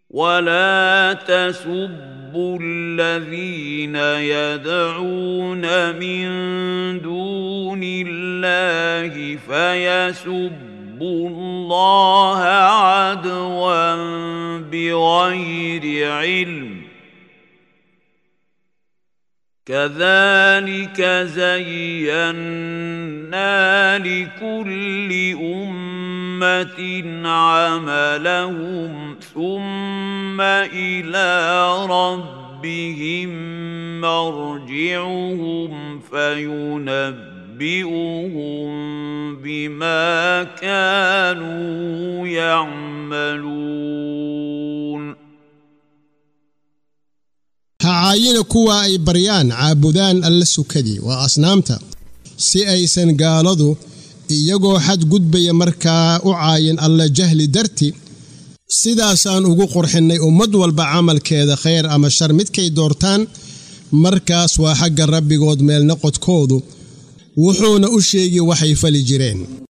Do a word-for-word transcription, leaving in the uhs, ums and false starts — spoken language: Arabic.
ولا تسبوا الذين يدعون من دون الله فيسبوا الله عدوا بغير علم كذلك زينا لكل أمة عملهم ثم إلى ربهم مرجعهم فينبئهم بما كانوا يعملون. هعاين كوا أي بريان عابدان alla sukadii waa asnaamta si aysan gaaladu iyagoo xad gudbaya markaa u caayin alla jahli darti sidaasaan ugu qurxinay ummad walba camalkeeda khayr ama shar midkay doortaan markaas waa xagga rabbigood meel noqodkoodu wuxuuna u sheegi waxay fali jireen.